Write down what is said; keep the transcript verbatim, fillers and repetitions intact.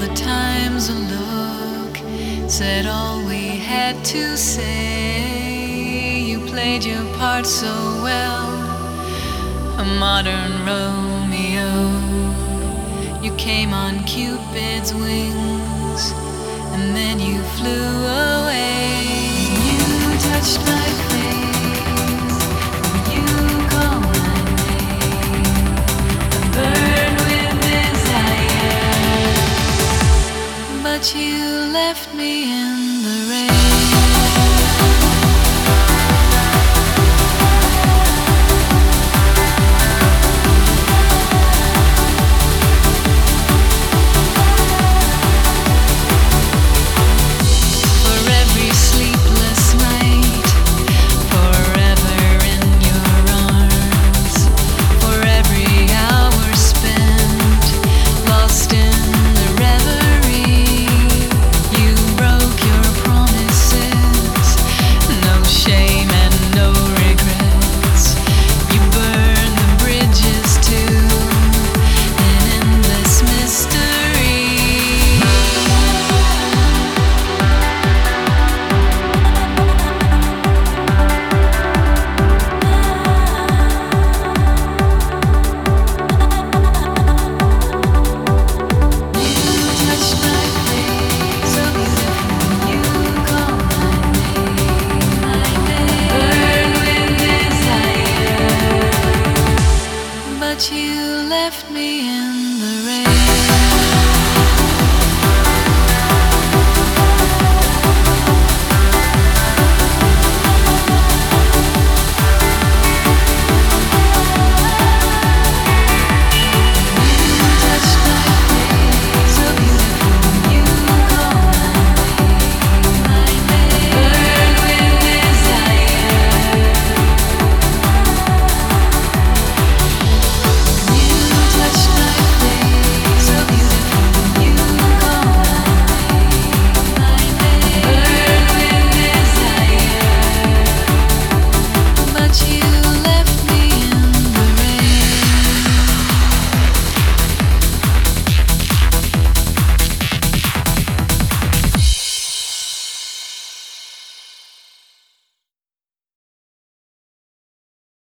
the times a look said all we had to say. You played your part so well, a modern Romeo. You came on Cupid's wings, and then you flew away. You touched my